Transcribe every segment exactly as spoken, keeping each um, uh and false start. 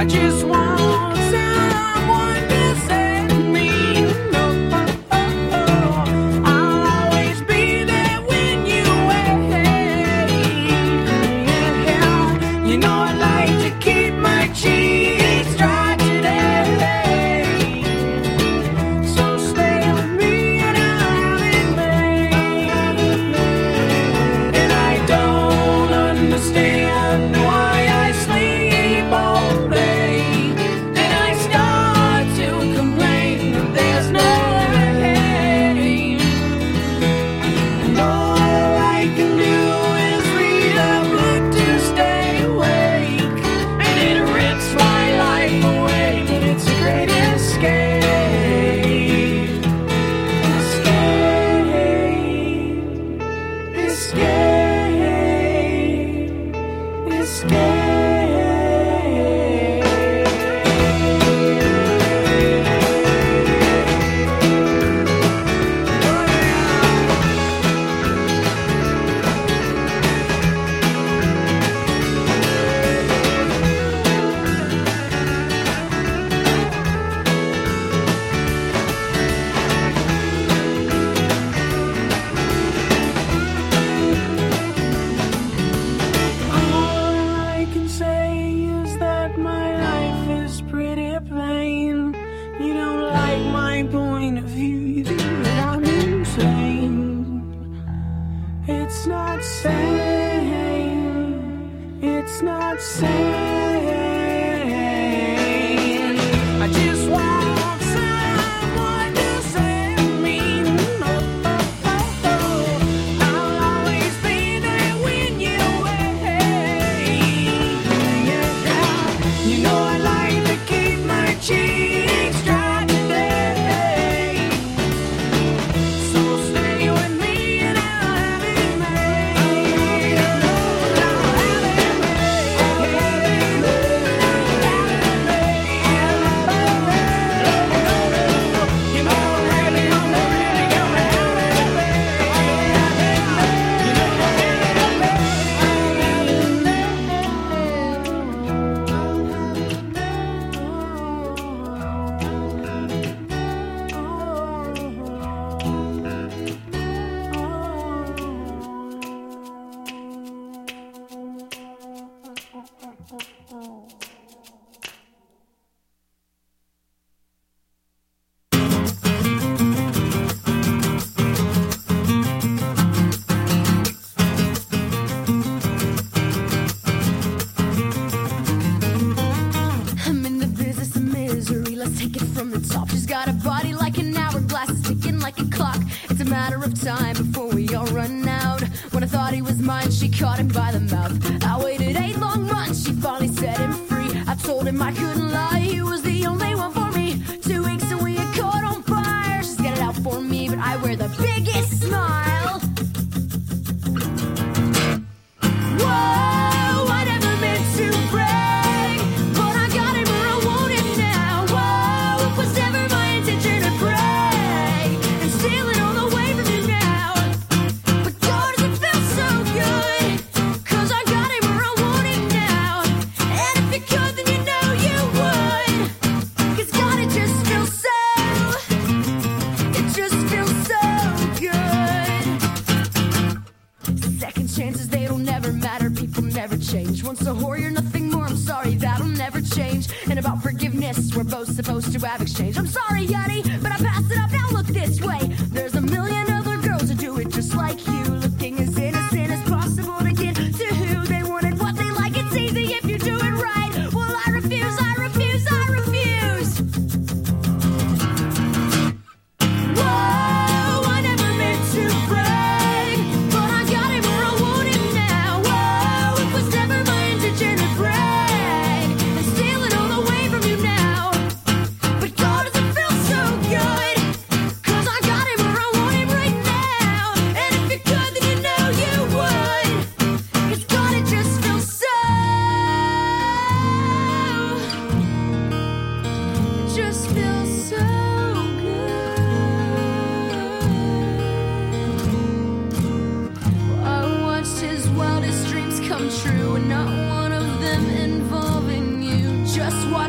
I just want someone to set me up. I'll always be there when you wait. You know I like to keep my cheeks dry today. So stay with me and I'll have it made. And I don't understand why I sleep all day. And I start to complain that there's no way. And all I can do is read a book to stay awake. And it rips my life away, but it's a great escape. Escape. Escape. Escape. All I can say is that my life is pretty plain. You don't like my point of view, you think that I'm insane. It's not sane. It's not sane. I just want someone to set me up. I'll always be there when you wait. You know I like to keep my cheeks dry today. So stay with me and I'll have it made. I'll have it made. You know I'm really, I'm really gonna have it I'm in the business of misery, let's take it from the top. She's got a body like an hourglass, it's ticking like a clock. It's a matter of time before we all run out. When I thought he was mine, she caught him by the mouth. I waited eight long months, she finally set him free. I told him I couldn't lie, he was the only one for me. Two weeks and we had caught on fire. She's got it out for me, but I wear the biggest smile. Whoa, I never meant to brag, but I got it where I want it now. Whoa, it was never my intention to brag and steal it all away from you now. But God, does it feel so good? 'Cause I got it where I want it now. And if you could, then you know you would. 'Cause God, it just feels so, it just feels so good. Second chances, they don't never matter. People never change. Once a whore, you're nothing more. I'm sorry, that'll never change. And about forgiveness, we're both supposed to have exchange. I'm sorry, Yeti, but I passed it up. Now look this way. There's a million other girls who do it just like you, looking as innocent as possible to get to who they wanted, what they like. It's easy if you do it right. Well, I refuse, I refuse, I refuse. Whoa, I never meant to brag, but I got it where I want it now. Whoa, it was never my intention to brag and steal it all away from you now. But God, does it feel so good? 'Cause I got it where I want it right now. And if you could, then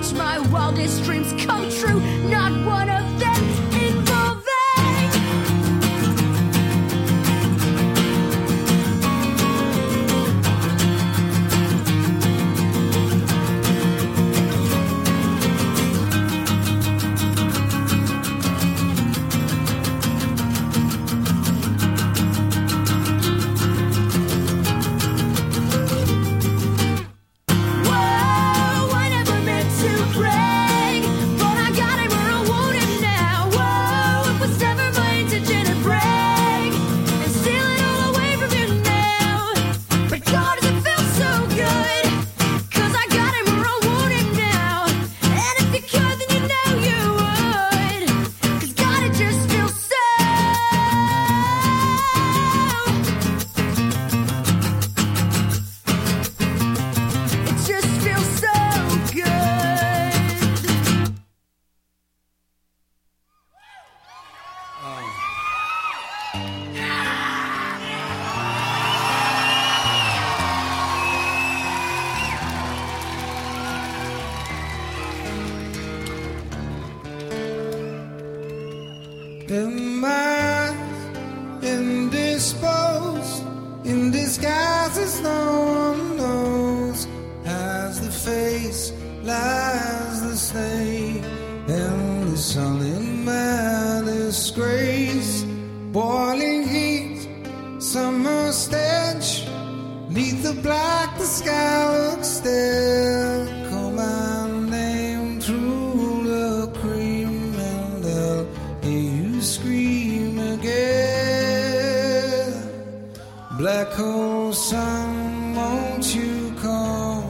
watch my wildest dreams come true. Not one of them involving. Whoa, I never meant to brag, but I got it where I want it now. Whoa, it was never my intention to brag and steal it all away from you now. But God, does it feel so good? 'Cause I got it where I want it now. And if you could, then you know you would. 'Cause God, it just feels so. It just feels so good. In my indisposed, in disguise as no one knows, as the face lies the snake, and the sun in my disgrace, boiling heat, summer stench, neath the black the sky looks still. Call my name through the cream, and I'll hear you scream again. Black hole sun, won't you come,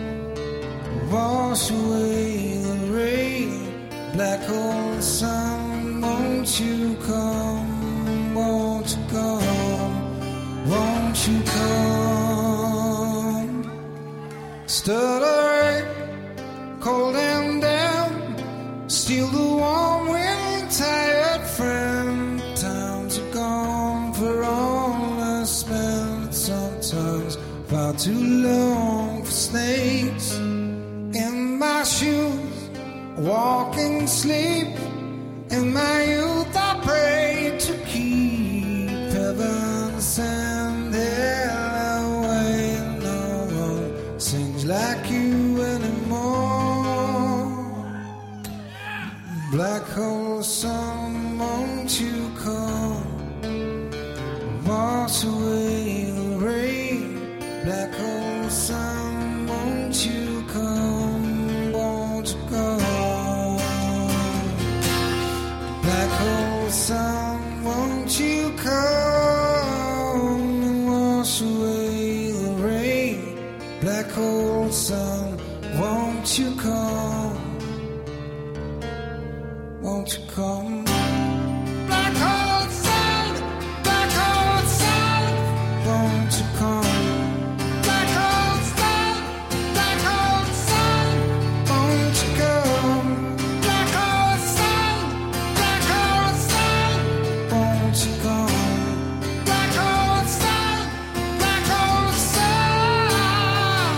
wash away the rain. Black hole sun, won't you come, won't you come, won't you come. Stuttering, cold and damp, steal the warm wind, tired friend. Times are gone for all I spent. Sometimes far too long for snakes in my shoes, walking sleep. In my youth I prayed to keep heaven send hell away. No one sings like you anymore. Black hole sun, won't you come, wash away the rain. Black hole sun, won't you come, won't you come. Black hole sun, won't you come and wash away the rain. Black hole sun, won't you come, won't you come. Black hole sun, black hole sun, won't you come. Black hole sun, black hole sun, won't you come. Black hole sun, black hole sun, won't you come. Black hole sun, black hole sun.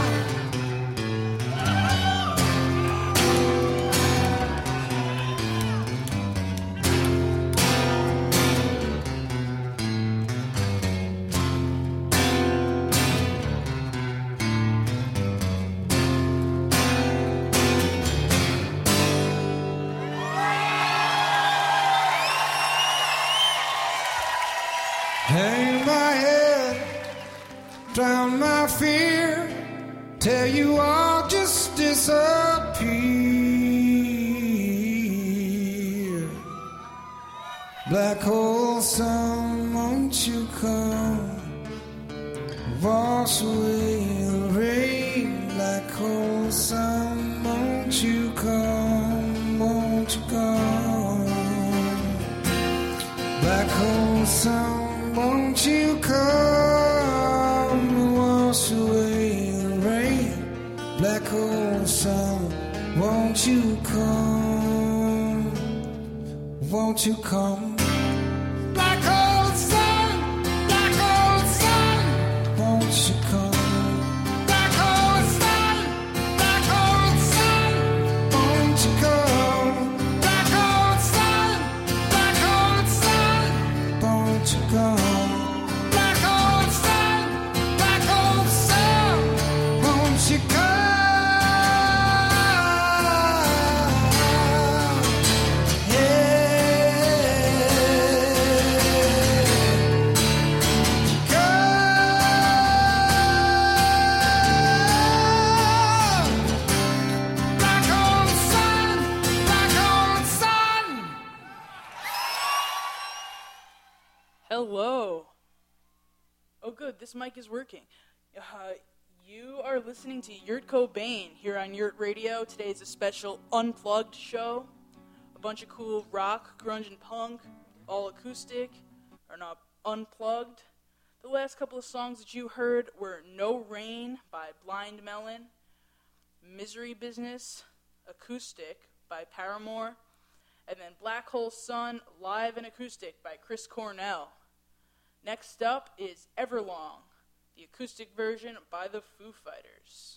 Hang my head, drown my fear, tell you I'll just disappear. Black hole sun, won't you come, wash away the rain. Black hole sun, won't you come, won't you come. Black hole sun, won't you come and wash away the rain. Black hole sun, won't you come, won't you come. Black hole sun, black hole sun, won't you come. Black hole sun, black hole sun, Hello. Oh, good. This mic is working. Uh, you are listening to Yurt Cobain here on Yurt Radio. Today is a special unplugged show. A bunch of cool rock, grunge, and punk, all acoustic, are not unplugged. The last couple of songs that you heard were No Rain by Blind Melon, Misery Business, acoustic by Paramore, and then Black Hole Sun, live and acoustic by Chris Cornell. Next up is Everlong, the acoustic version by the Foo Fighters.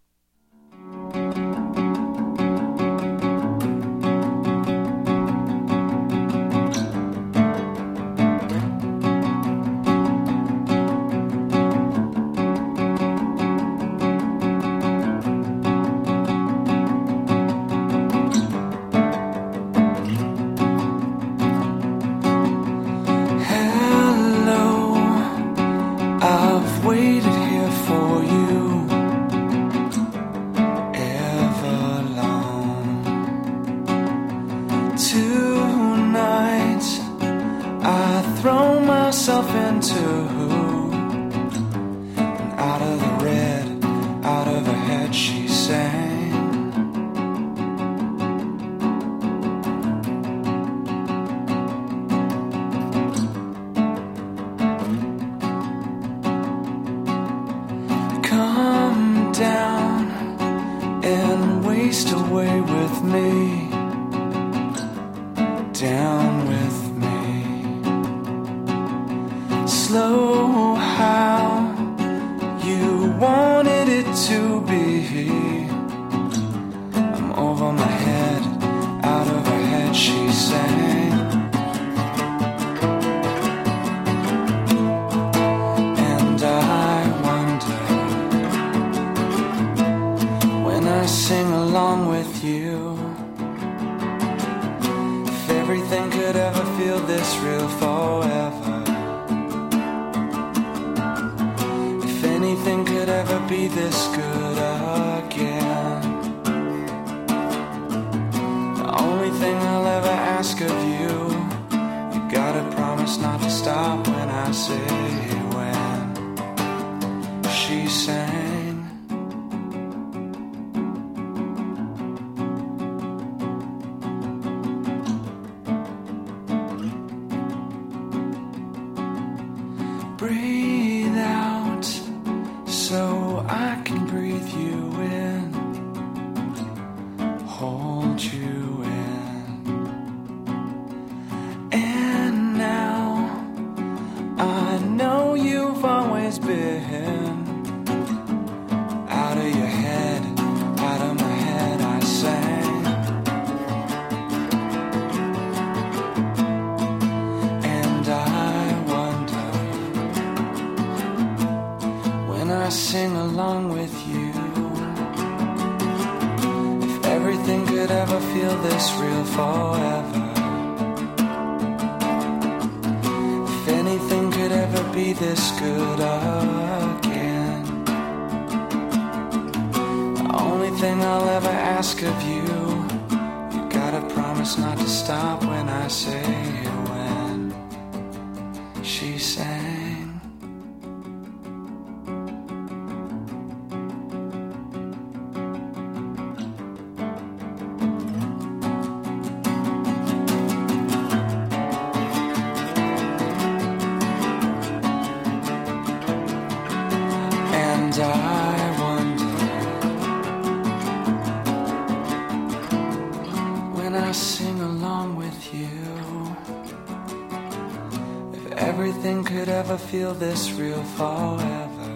Feel this real forever.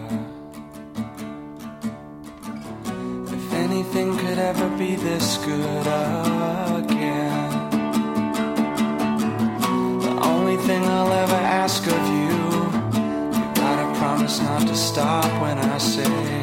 If anything could ever be this good again, the only thing I'll ever ask of you, you gotta promise not to stop when I say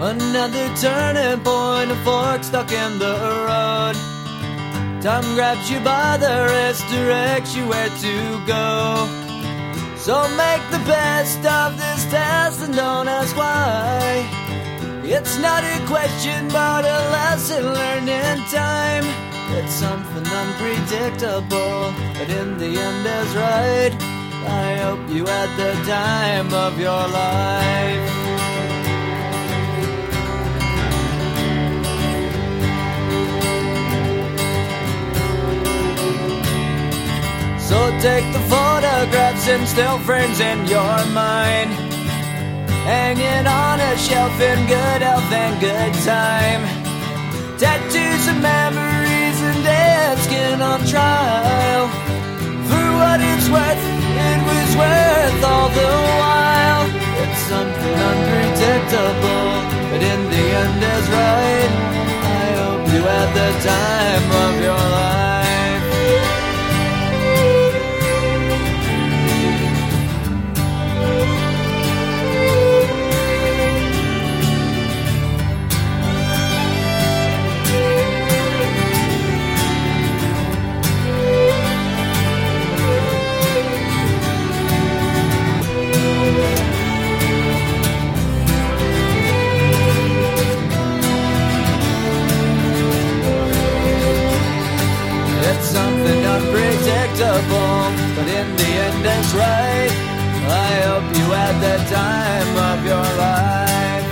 Another turning point, a fork stuck in the road. Time grabs you by the wrist, directs you where to go. So make the best of this test and don't ask why. It's not a question but a lesson learned in time. It's something unpredictable, but in the end is right. I hope you had the time of your life. So take the photographs and still frames in your mind, hanging on a shelf in good health and good time. Tattoos of memories and dead skin on trial. For what it's worth, it was worth all the while. It's something unpredictable, but in the end is right. I hope you had the time of your life. Something unpredictable, but in the end it's right. I hope you had the time of your life.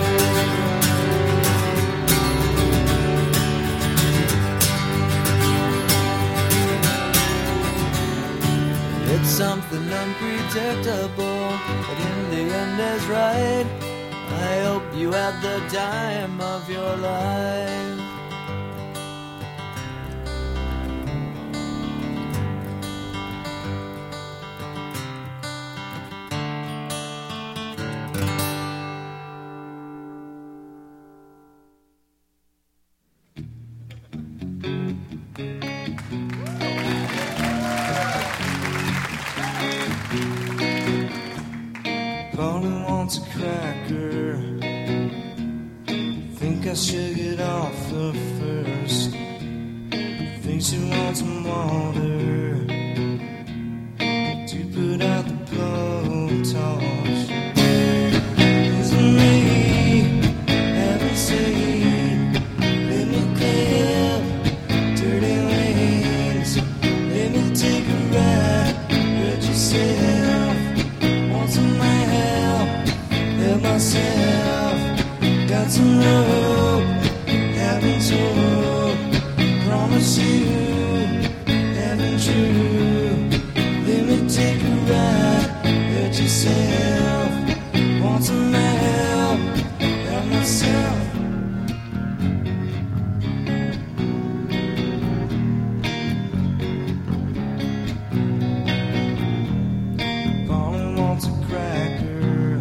It's something unpredictable, but in the end is right. I hope you had the time of your life. Polly wants a cracker. Think I should get off her first. Think she wants some water to put out the blowtorch. Isn't me haven't seen? Let me clear dirty lanes. Let me take a ride. Hurt yourself. Want some help? Help myself. Got some rope. Haven't told. Promise you. Haven't true. Let me take a ride. Hurt yourself. Want some help? Help myself. Polly wants a cracker.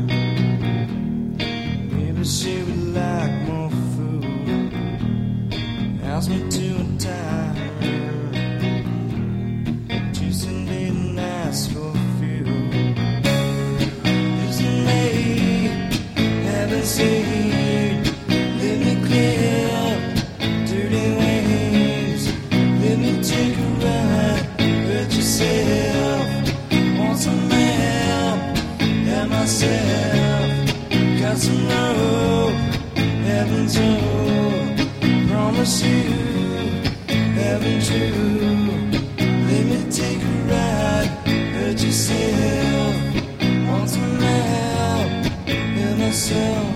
Maybe she would like more food. Ask me to untie her. Juicy didn't ask for a few. Isn't me haven't seen? Let me clear dirty waves. Let me take a ride. Hurt yourself. Want some help? Help myself. Got some rope. Haven't told. Promise you. Haven't true. Let me take a ride. Hurt yourself. Want some help? Help myself.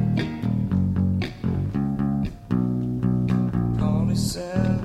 Polly said.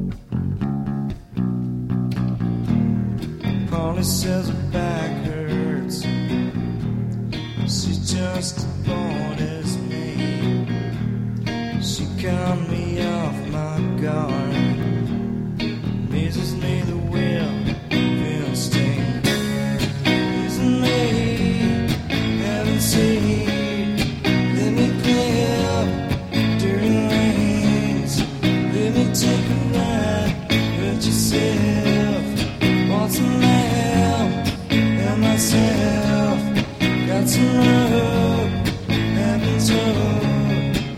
Polly says her back hurts. She's just as bored as me. She cut me off my guard. Amazes me the will feels sting. Isn't me haven't seen? Let me clear up dirty lanes. Let me take a ride. Hurt yourself. Want some help? Help myself. Got some rope. Haven't told.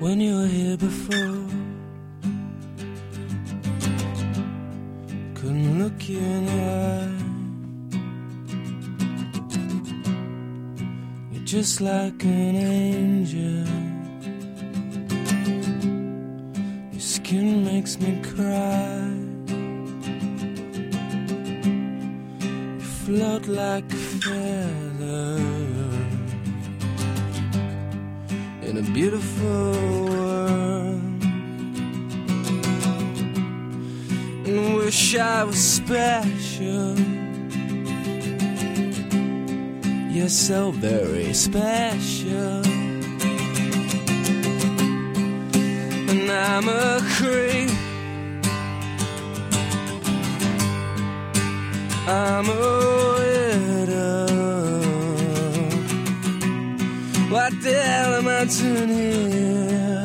when you were here before. Couldn't look you in the eye. You're just like an angel. Your skin makes me cry. You float like a feather in a beautiful world. And wish I was special. You're so very special. And I'm a creep. I'm a widow. What the hell am I doing here?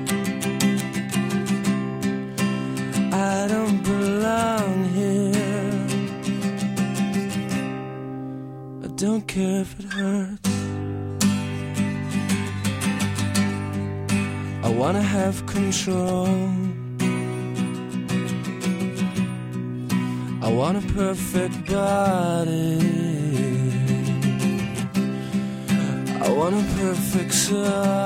I don't belong here. I don't care if it hurts. I wanna have control. I want a perfect body. I want a perfect soul.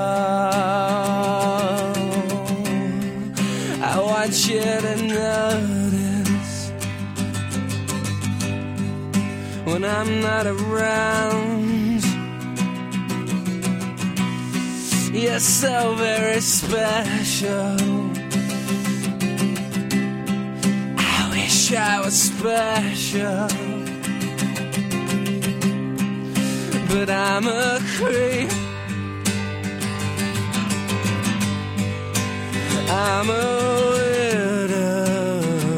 I want you to notice when I'm not around. You're so very special. I wish I was special, but I'm a creep. I'm a widow.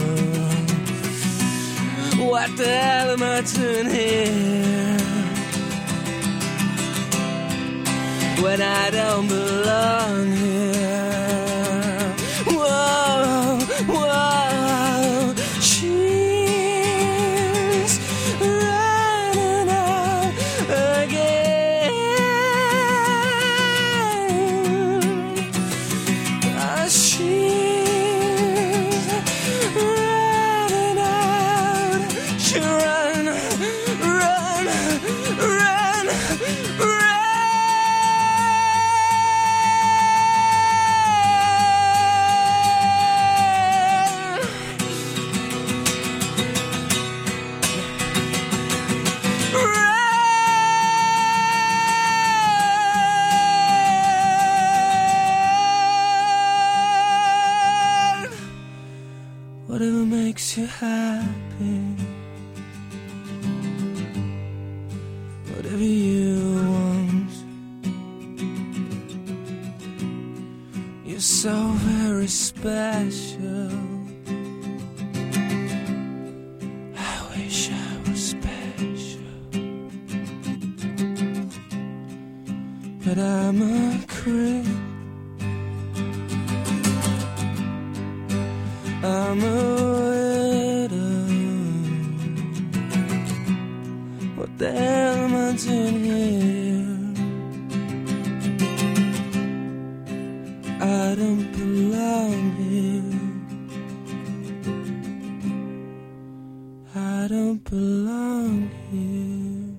What the hell am I doing here when I don't belong here? Whoa, whoa, she's running out again. Ah, she's running out. She run, run, run, run. Whatever makes you happy, whatever you want. You're so very special. I wish I was special, but I'm a creep. I'm a widow. What the hell am I doing here? I don't belong here. I don't belong here.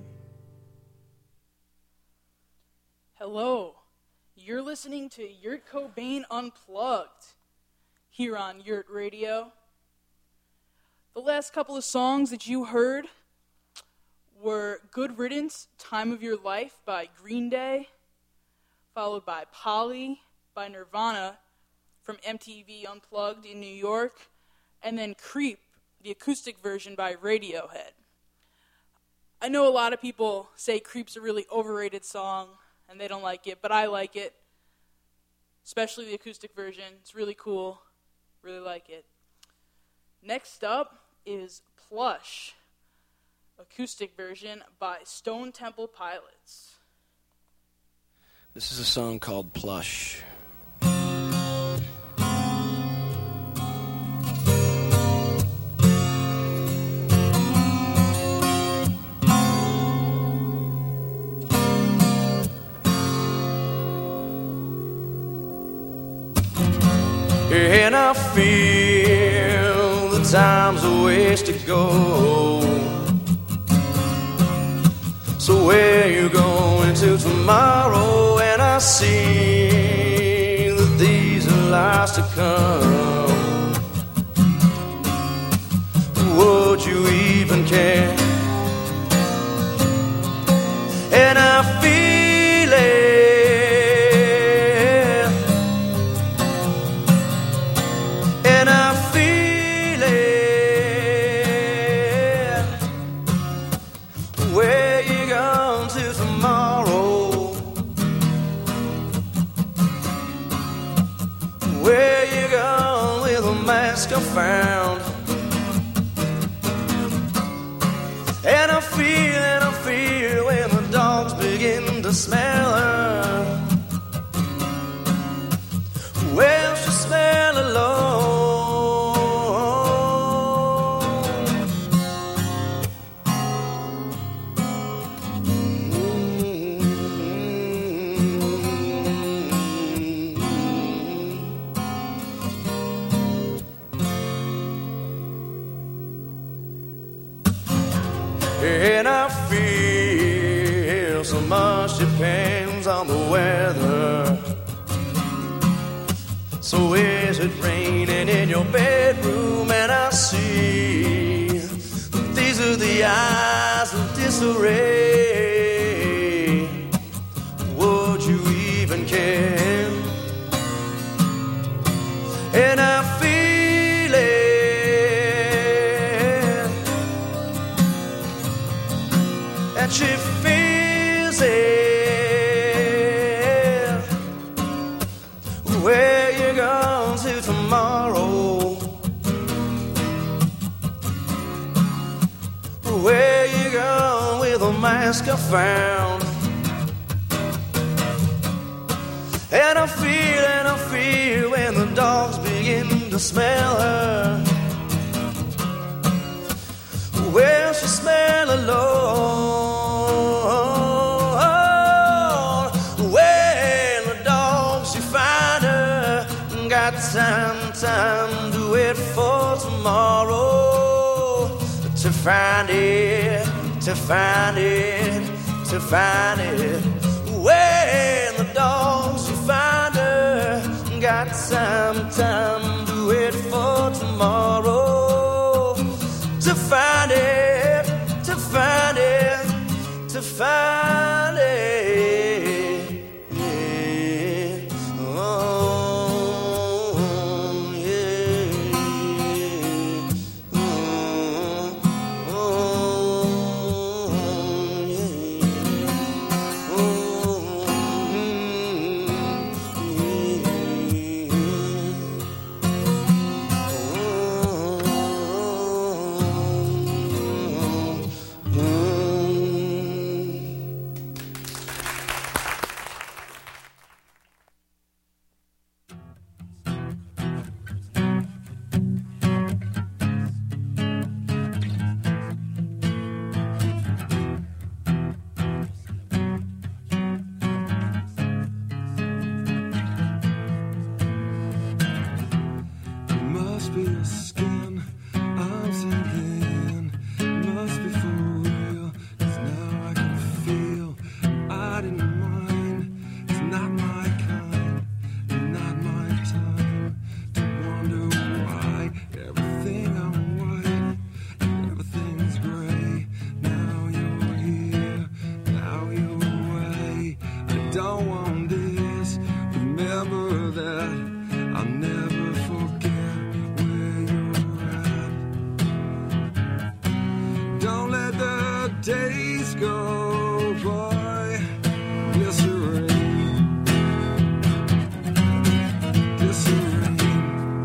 Hello, you're listening to Yurt Cobain Unplugged here on Yurt Radio. The last couple of songs that you heard were Good Riddance, Time of Your Life by Green Day, followed by Polly by Nirvana from M T V Unplugged in New York, and then Creep, the acoustic version by Radiohead. I know a lot of people say Creep's a really overrated song, and they don't like it, but I like it, especially the acoustic version. It's really cool. Really like it. Next up is Plush, acoustic version by Stone Temple Pilots. This is a song called Plush. and I feel the time's a ways to go. So where you going to tomorrow? And I see that these are lies to come. Would you even care? And I feel it, and I feel it. Where you going to tomorrow? Where you going with a mask I found? And I feel, and I feel when the dogs begin to smell her. Well, she smell alone. And I feel so much depends on the weather. So is it raining in your bedroom? And I see these are the eyes of disarray. Would you even care? And I feel it, and she feels it. Where you going to tomorrow? Where you going with a mask I found? And I feel, and I feel when the dogs begin to smell her. Well, she smell alone. When the dogs you find her, got time, time to wait for tomorrow. To find it, to find it, to find it. When the dogs you find her, got some time to wait for tomorrow. To find it, to find it, to find it. Yeah. Oh, yeah. Oh, oh, yeah. Must be a skin, I'm thinking. Must be for real, 'cause now I can feel. I didn't mind, it's not my kind, not my time to wonder why everything I'm white, everything's gray. Now you're here, now you're away. I don't want this, remember that. I'll never forget where you're at. Don't let the days go by. Disarray, disarray.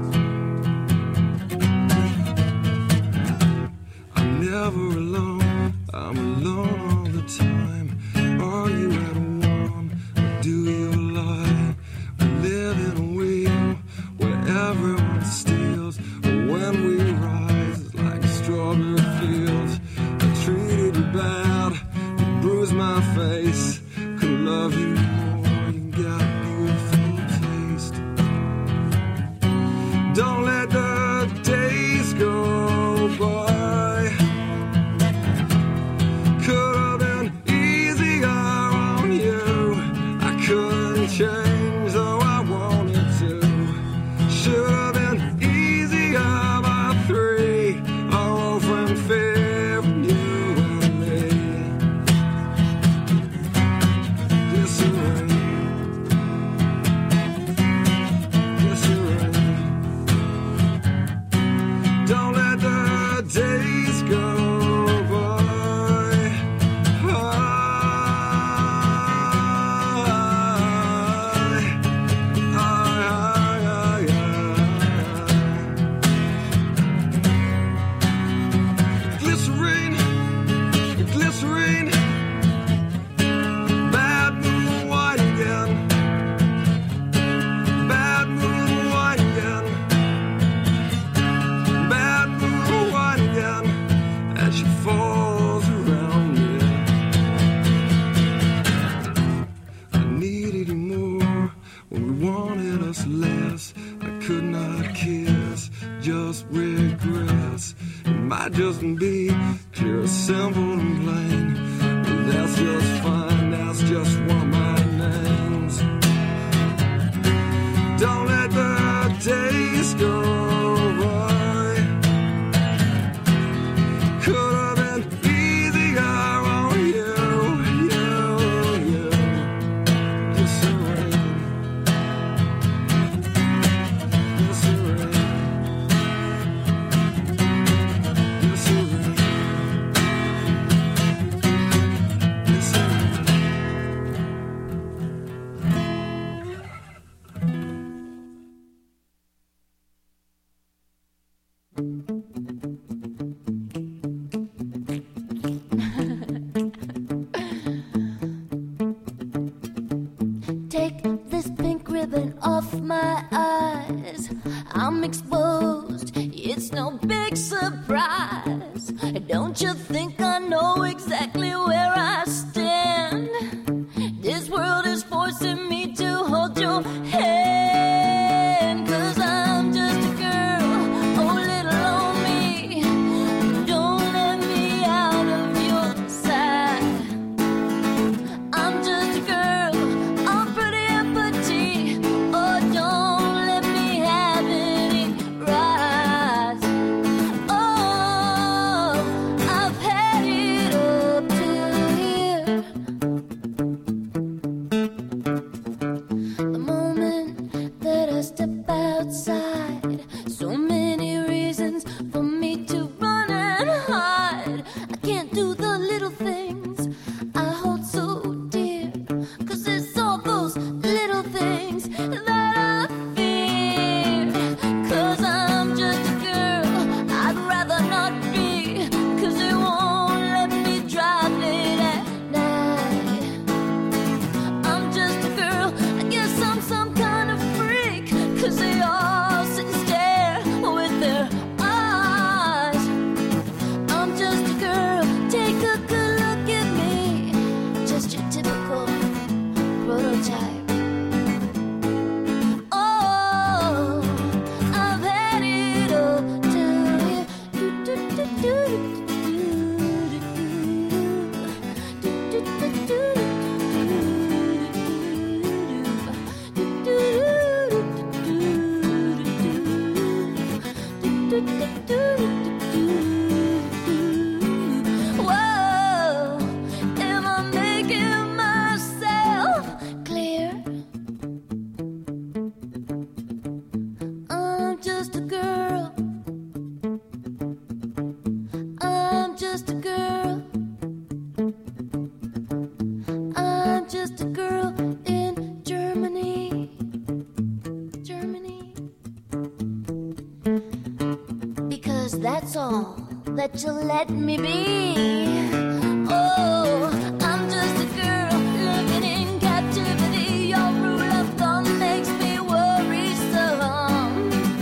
I'm never alone, I'm alone all the time. Are you at one, or do you lie? We live in a wheel where everyone steals. When we rise like strawberry fields, I treated you bad, you bruised my face. Could love you more, you got beautiful taste. change, though I wanted to. Should have been easier by three. Our old friend fear from you and me. Disarray. Disarray. Don't let the days go by. Glycerine, glycerine, bad moon white again, bad moon white again, bad moon white again, as she falls around me. I needed you more when we wanted us less. I could not kiss, just regress. It might just be clear, simple and plain. But that's just fine, that's just one of my names. Don't let the days go by. Could have been easier on you, you, you. Disarray. Disarray. Disarray. Disarray. Take this pink ribbon off my eyes. I'm exposed. It's no big surprise. Don't you think I know exactly where I stand? This world is forcing me to hold your hand. 'Cause I'm just a girl, oh little on me. Don't let me out of your sight. I'm just a girl, I'm pretty and petite. Oh, don't let me have any rights. Oh, I've had it up to here. The moment that I step outside, so many reasons for me to run and hide. I can't do the little things I hold so dear, 'cause it's all those little things that I fear. 'Cause I'm just a girl, I'd rather not be, 'cause they won't let me drive late at night. I'm just a girl, I guess I'm some kind of freak, 'cause they all sit and stare with their eyes. I'm just a girl, take a good look at me, just your typical prototype. Oh, I've had it all to here. Do, do, do, do, do, do, do, do, whoa, am I making myself clear? I'm just a girl. I'm just a girl. I'm just a girl in Germany. Germany. Because that's all that you'll let me be. Oh, I'm just a girl living in captivity. Your rule of thumb makes me worrisome.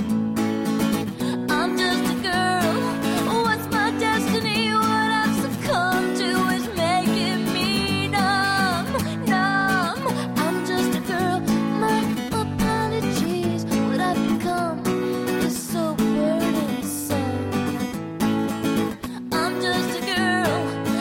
I'm just a girl. What's my destiny? What I've succumbed to is making me numb, numb. I'm just a girl. My apologies. What I've become is so burdensome. I'm just a girl.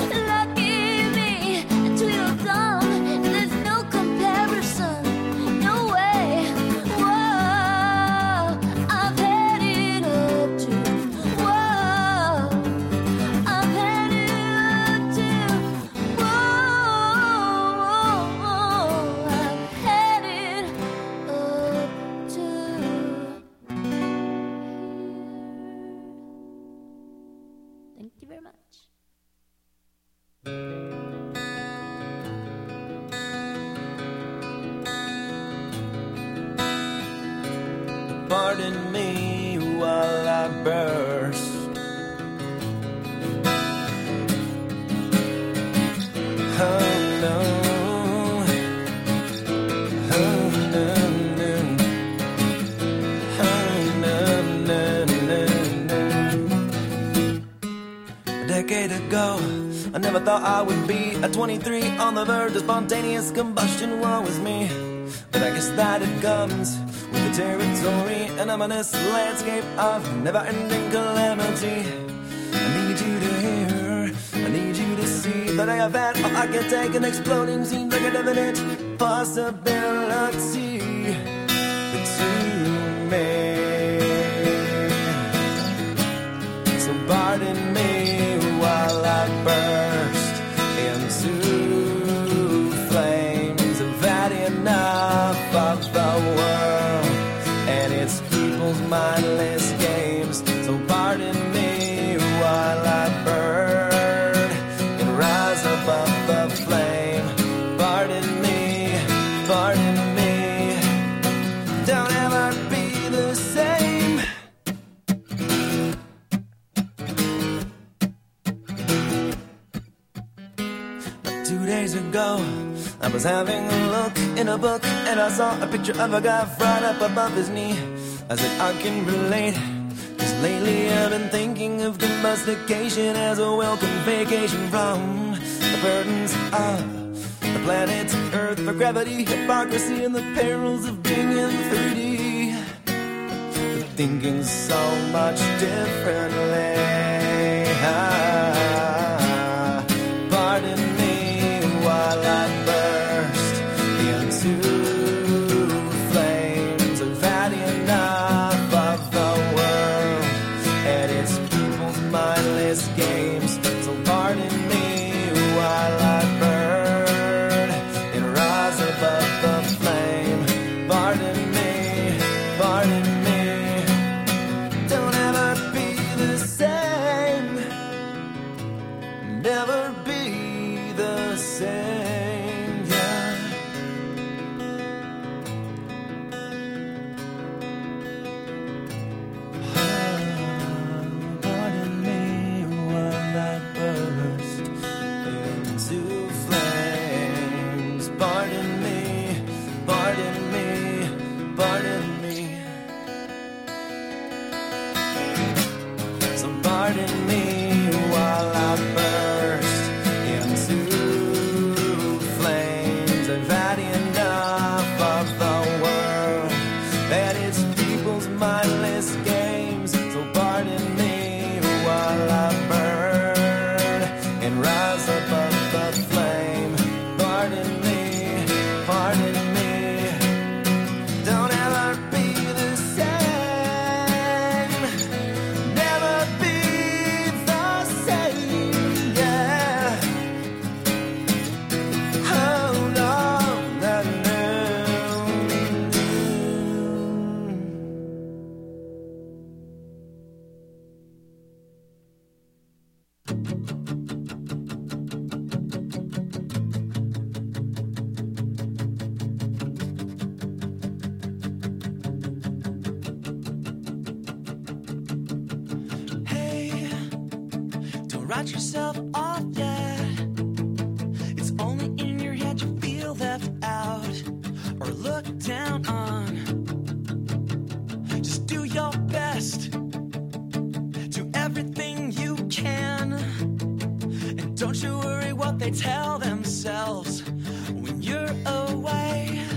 pardon me while I burst. Oh no, oh no, no, oh no, no, no, no. A decade ago, I never thought I would be at twenty-three on the verge of spontaneous combustion. Woe is me, but I guess that it comes with the territory, an ominous landscape of never-ending calamity. I need you to hear, I need you to see that I have had all I can take, and exploding seems like a definite possibility to me. So pardon me while I burst into flames. I've had enough of the world and its people's mindless games. So pardon me while I burn and rise above the flame. Pardon me, pardon me. Don't ever be the same. Two days ago, I was having a look in a book, and I saw a picture of a guy right up above his knee. I said, I can relate, 'cause lately I've been thinking of domestication as a welcome vacation from the burdens of the planet Earth, for gravity, hypocrisy, and the perils of being in three D. But thinking so much differently. Ah, pardon me while I burst into flames. I've had enough of the world and its people's mindless games. So pardon me while I burn and rise above the flame. Pardon me, pardon me. Don't ever be the same. Never be the same, yeah. Pardon me while I burst into flames. Pardon me, pardon me, pardon me. So pardon me while I burst into flames. I've had enough of the world and its people's mindless games. So pardon me while I burn and rise above the flame. Pardon me, pardon me. Don't ever be the same. Never be the same, yeah. Oh no, no, no. Hey, don't write yourself off yet. It's only in your head you feel left out or looked down on. Just do your best. Do everything you can. And don't you worry what they tell themselves when you're away.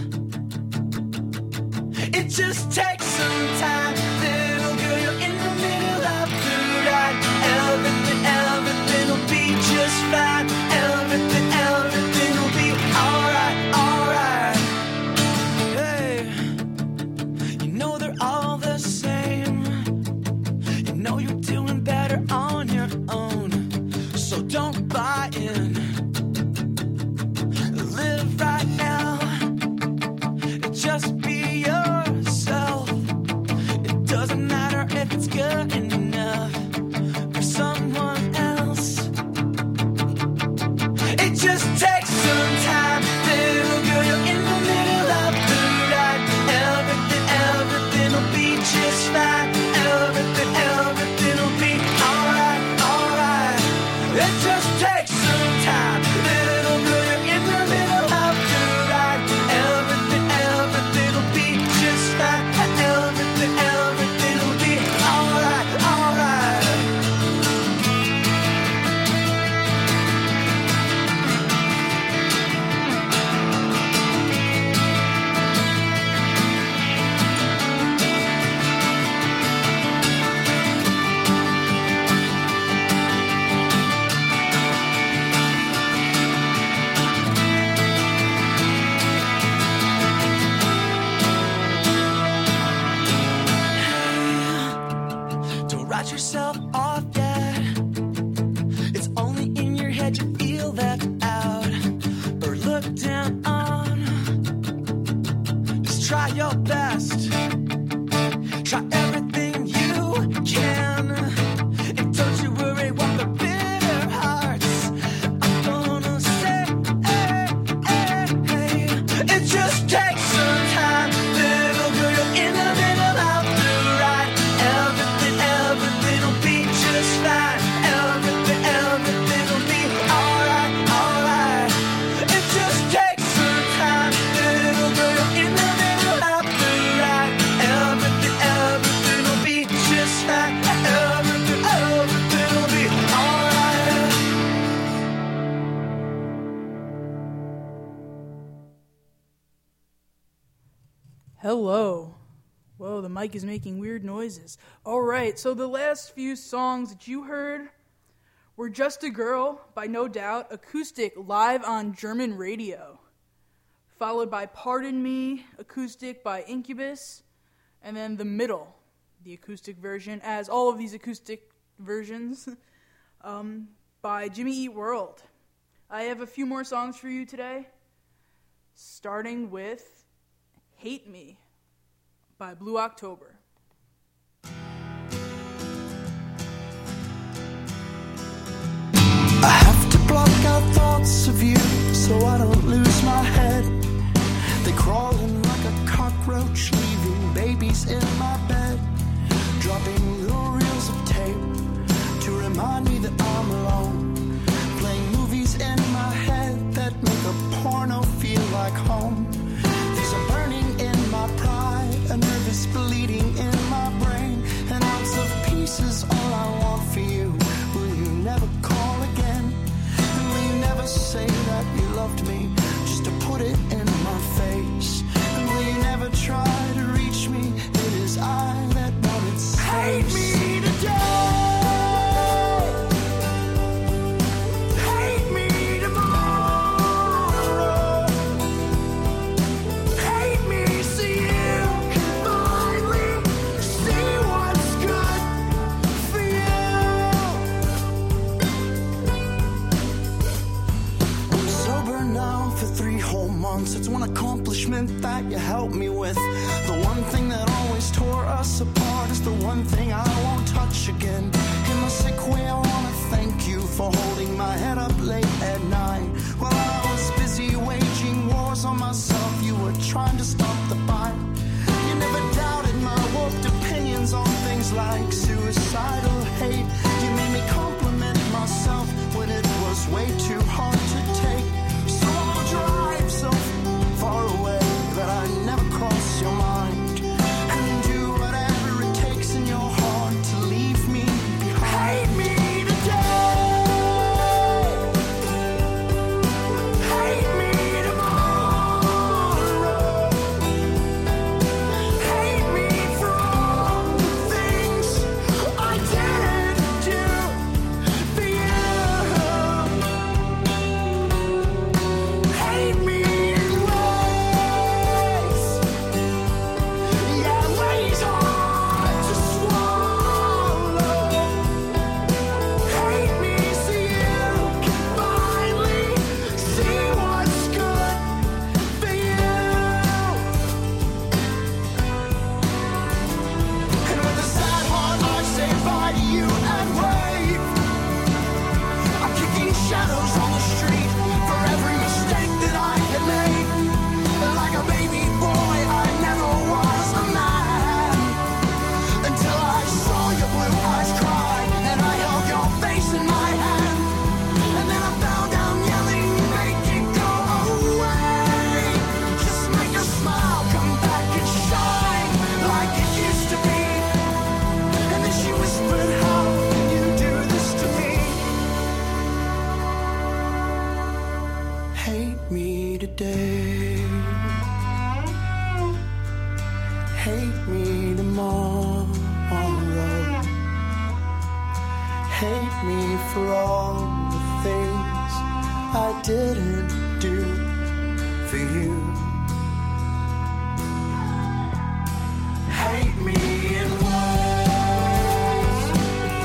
It just takes some time, little girl. You're in the middle of the ride. Everything, everything will be just fine. Everything, everything will be alright, alright. Hey, you know they're all the same. You know you're doing better on your own. So don't buy in. Live right now. Just be yourself. It yourself off yet. It's only in your head you feel that out or look down on. Just try your best. Try everything you can. And don't you worry what the bitter hearts are gonna say. Hey, hey, hey. It just takes some time. Little girl, you're in the middle of the ride. Everything, everything will be just fine. Everything, everything will be alright, alright. It just takes some time. Little girl, you're in the middle of the ride. Everything, everything will be just fine. Everything, everything will be alright. Hello. Whoa, the mic is making weird noises. All right, so the last few songs that you heard were Just a Girl by No Doubt, acoustic live on German radio, followed by Pardon Me, acoustic by Incubus, and then The Middle, the acoustic version, as all of these acoustic versions, um, by Jimmy Eat World. I have a few more songs for you today, starting with Hate Me by Blue October. I have to block out thoughts of you so I don't lose my head. They crawling like a cockroach, leaving babies in my bed, dropping little reels of tape to remind me that I'm alone, playing movies in my head that make a porno feel like home. These are burning in my pride, a nervous bleeding in my brain, an ounce of peace is all I want for you. Will you never call again? And will you never say that you loved me just to put it in my face? And will you never try to reach me? It is I that wanted space. Hate me today. Hate me tomorrow. Hate me so you can finally see what's good for you. I'm sober now for three whole months. It's one accomplishment that you helped me with. The one thing that always tore us apart is the one thing I won't touch again. In my sick way, I wanna thank you for holding my head up late at night. While I was busy waging wars on myself, you were trying to stop the bite. You never doubted my warped opinions on things like suicidal hate. You made me compliment myself when it was way too hard to take. So I'll drive so far away that I never cross your mind, and do whatever it takes in your heart to leave me behind. Hate me today. Hate me tomorrow. Hate me for all the things I didn't do for you. Hate me in ways, yeah, ways hard to swallow. Hate me so you can finally see what's good for you. And with a sad heart I say bye to you and wave. I'm kicking shadows on the street for every mistake that I had made. And like a baby boy, I never was a man, until I saw your blue eyes cry, and I held your face in my hand. And then I fell down yelling, make it go away. Just make your smile come back and shine like it used to be. And then she whispered, how can you do this to me? Hate me today. Hate me tomorrow. Hate me for all the things I didn't do for you. Hate me in ways,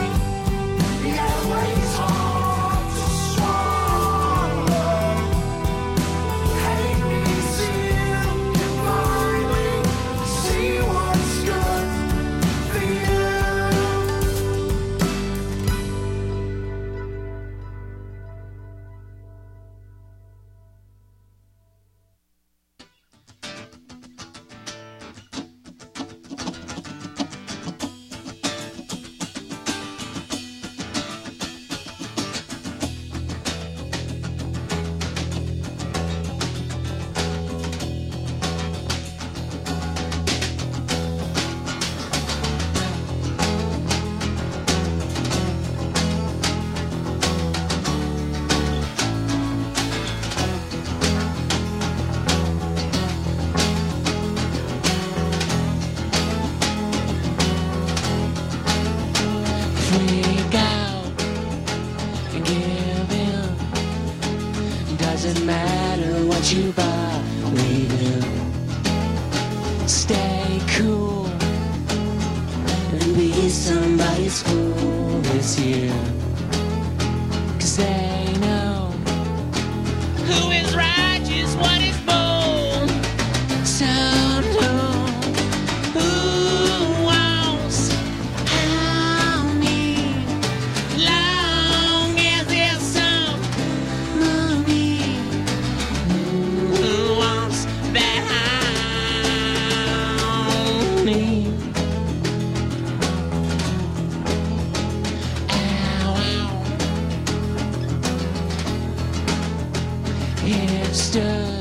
Stay cool and be somebody's fool this year. Cause they know who is righteous, what is bold. So know who wants how me, long as there's some money. Who wants that honey? Ow, ow. It stood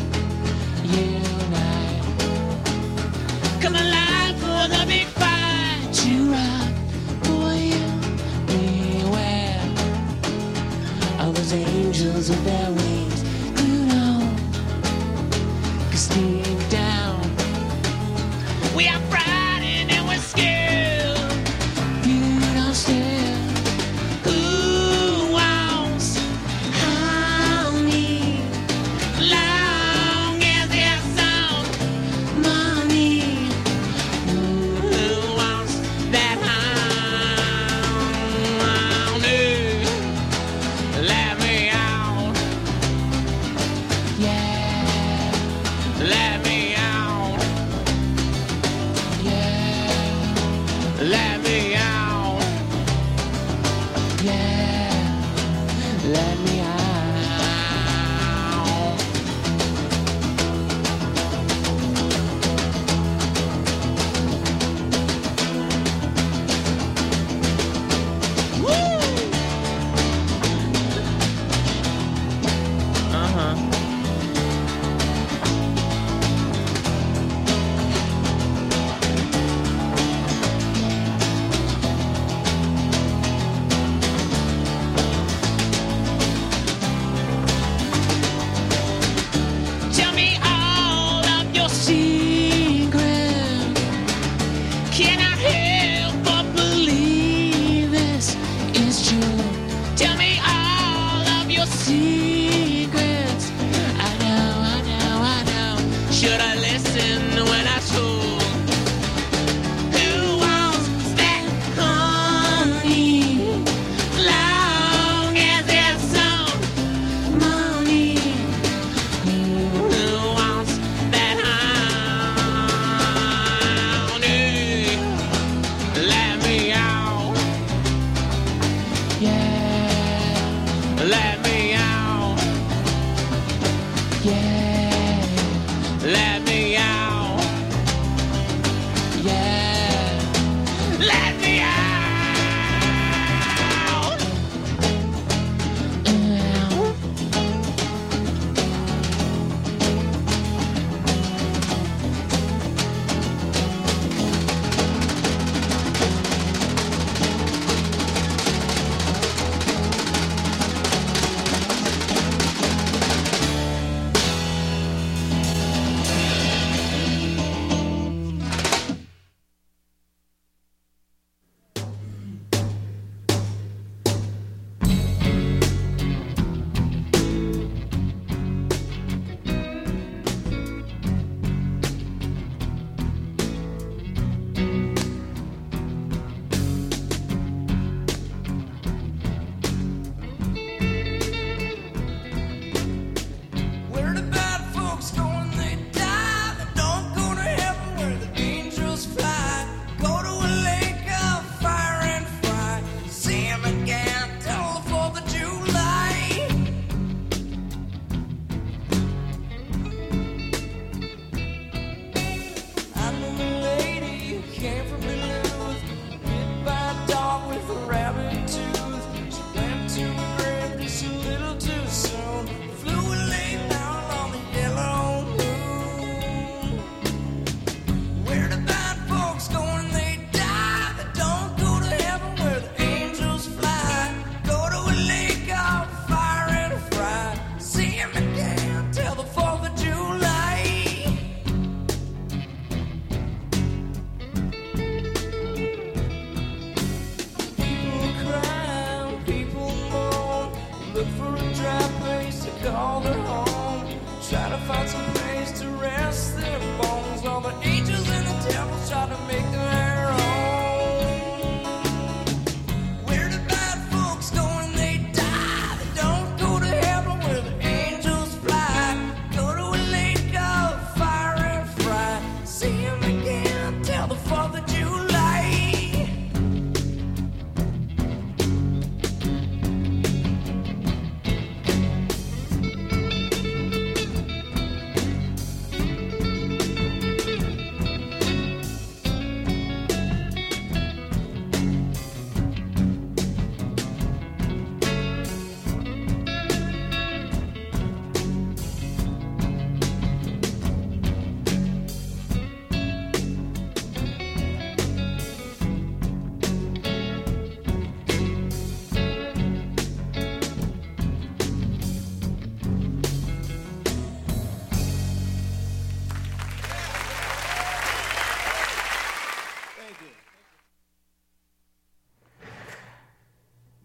unite. Come alive for the big fight. To rock for you. Beware of those angels with their wings. You know, 'cause deep down we are frightened and we're scared. You don't stare. Who wants honey? Long as there's some money. Who wants that honey? Let me out. Yeah. Let me out. Yeah. Let me out. Yeah. Let me out. Woo! Uh-huh. Tell me all of your secrets. Cannot help but believe this is true. Tell me all of your secrets. I know, I know, I know. Should I listen when I told? Who wants that honey? Long as there's some money. Who wants that honey? Let me out. Yeah. Let me out. Yeah. Let me out. Yeah. Let me out. Ow.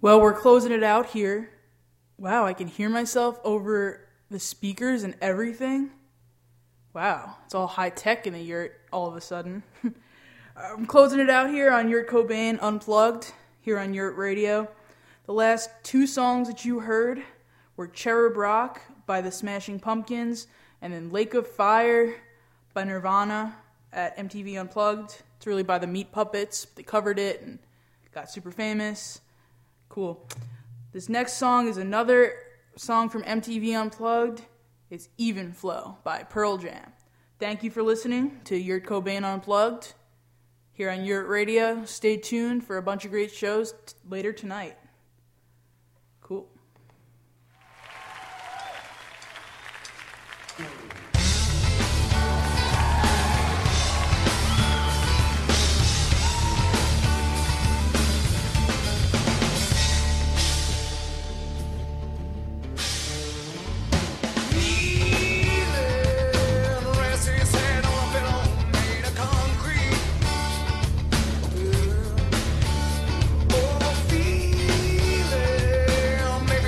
Well, we're closing it out here. Wow, I can hear myself over the speakers and everything. Wow, it's all high tech in the yurt all of a sudden. I'm closing it out here on Yurt Cobain Unplugged, here on Yurt Radio. The last two songs that you heard were Cherub Rock by the Smashing Pumpkins, and then Lake of Fire by Nirvana at M T V Unplugged. It's really by the Meat Puppets. They covered it and got super famous. Cool. This next song is another song from M T V Unplugged. It's Even Flow by Pearl Jam. Thank you for listening to Yurt Cobain Unplugged here on Yurt Radio. Stay tuned for a bunch of great shows t- later tonight. Cool. Feeling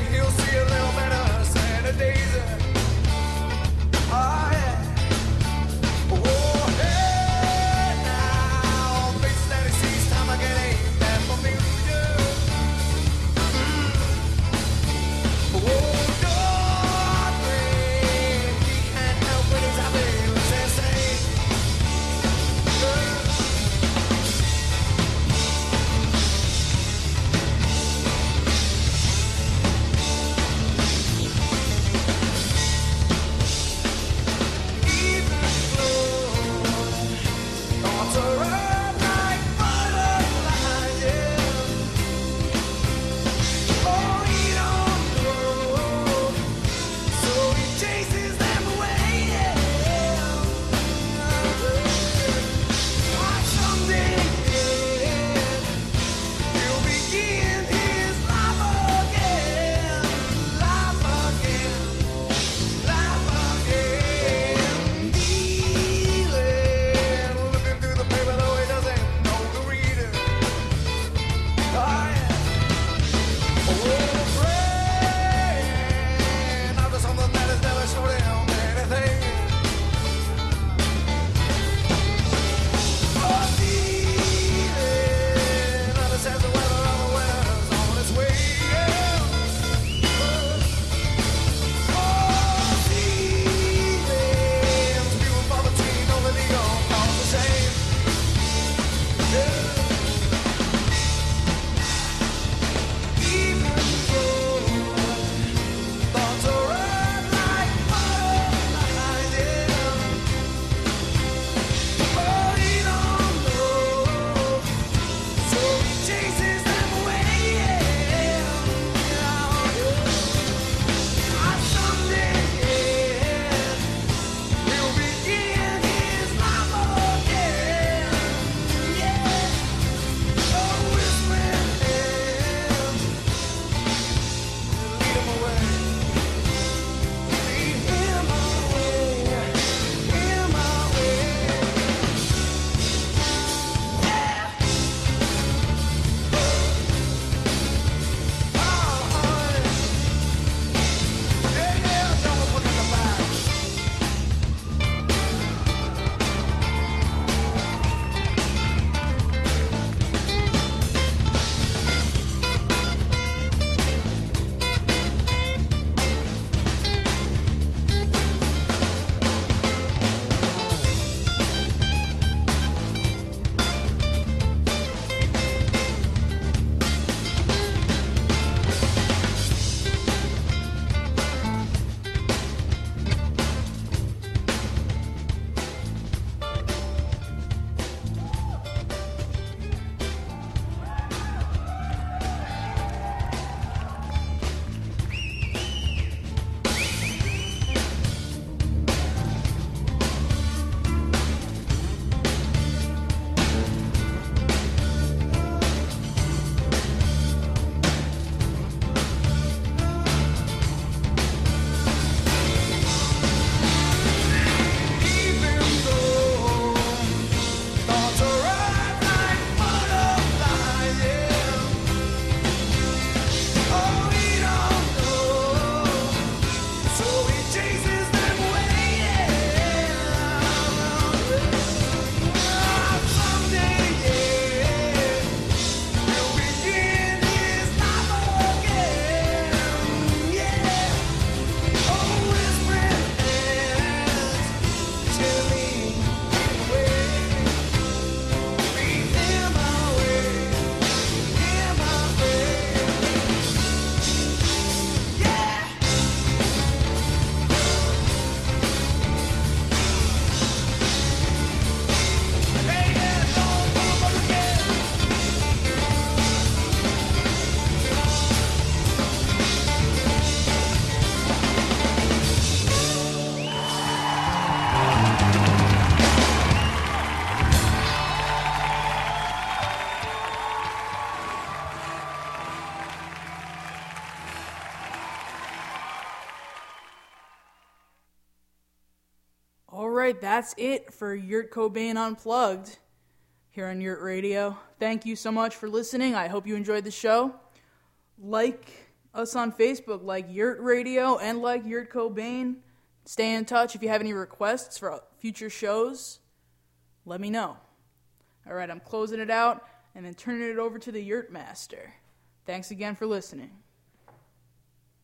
right, that's it for Yurt Cobain Unplugged here on Yurt Radio. Thank you so much for listening. I hope you enjoyed the show. Like us on Facebook, like Yurt Radio and like Yurt Cobain. Stay in touch. If you have any requests for future shows, let me know. All right, I'm closing it out and then turning it over to the Yurt Master. Thanks again for listening.